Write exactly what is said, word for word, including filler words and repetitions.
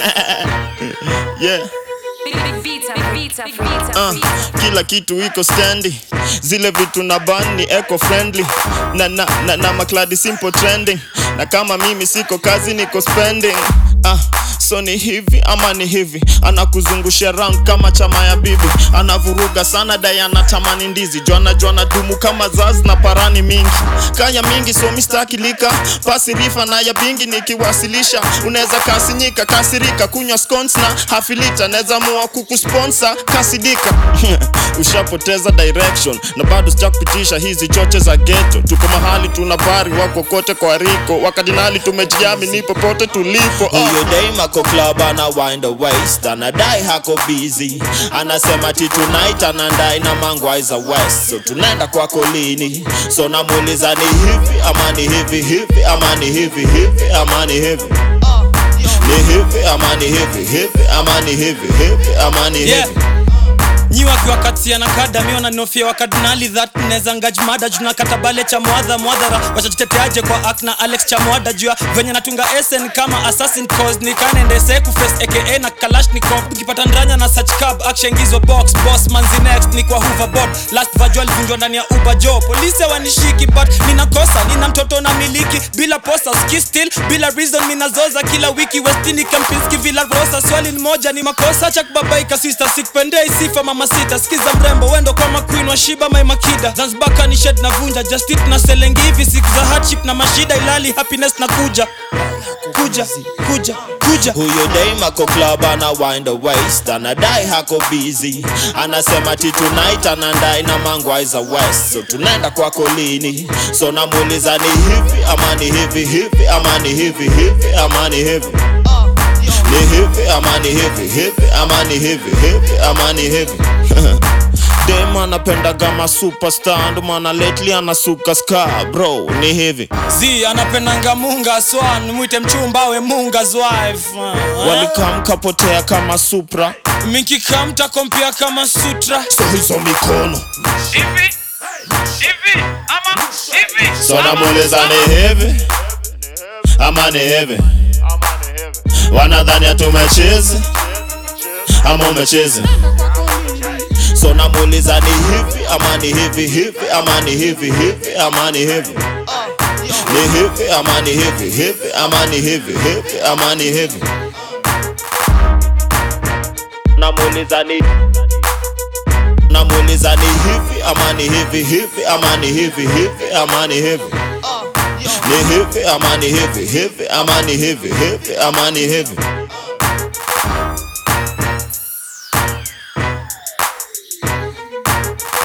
Yeah. Uh, kila kitu iko standy, zile vitu na ban ni eco friendly, na na na, na makladi simple trending, na kama mimi siko kazi niko spending. Uh, so ni hivi ama ni hivi, anakuzungusha round kama chama ya bibi, anavuruga sana dai anatamani ndizi, jwana jwana dumu kama zaz na parani mingi, kaya mingi so mistaki lika, pasi rifa na ya bingi nikiwasilisha, uneza kasinyika kasirika, kunywa scones na hafi lita, neza mua kukusponsor kasidika. Ushapoteza direction na bado sijakupitisha hizi choche za ghetto, tuko mahali tunabari wako kote kwa riko, wakadinali tumejiami ni popote tulipo. uh. Huyo dame ako club ana wind the waist, anadai hako busy, anasema ti tonight anandai na mangwa is a west, so tunaenda kwa kolini, so namuuliza ni hivi ama ni hivi hivi ama ni hivi hivi ama ni hivi ni hivi ama ni hivi hivi ama ni hivi hivi ama ni hivi. Nyi wakiwa katia na kada miona nofia wakadinali that neza ngajmada juna katabale cha muadha muadhara, wachajiteteaje kwa akna Alex cha muada jua venye natunga S N kama assassin cause nikanende se kuface aka na kalashnikov, nikipata ndranya na search cab action gizo box boss manzi next ni kwa hoverboard last visual vunjwa ndani ya Uber Joe, polisi wanishiki but ninakosa, nina mtoto na miliki bila posa ski still bila reason minazoza kila wiki Westini Kempinski Villa Rosa, swali ni moja ni makosa cha kubabaika sister sikpendei sifa mama sita, skiza mrembo wendo kwa maqueen wa shiba my makida, Zanzibar kani shed na vunja just it na selengi hivi siku za hardship na mashida ilali happiness na kuja kuja kuja kuja. Huyo dame ako club ana wind the waist, anadai hako busy, anasema ti tonight anandai na mangwa is a west, so tunaenda kwa kolini, so namuuliza ni hivi ama ni hivi hivi ama ni hivi hivi ama ni hivi ni hivi ama ni hivi hivi ama ni hivi hivi ama ni hivi. Dem anapenda gama superstar, ndo maana lately anasuka ska bro, ni hivi. Z anapendanga munga swan, mwite mchumba we munga's wife. uh, Walikam kapotea kama Supra, minki kamta kompia kama Sutra, so hizo mikono hivi hivi ama hivi, so namuuliza ni hivi ama ni hivi, wanadhani tumecheza ama umecheza, so namuuliza ni hivi ama ni hivi hivi ama ni hivi hivi ama ni hivi ni hivi ama ni hivi hivi ama ni hivi hivi ama ni hivi. Namuuliza ni namuuliza ni hivi ama ni hivi hivi ama ni hivi hivi ama ni hivi ni hivi ama ni hivi hivi ama ni hivi hivi ama ni hivi.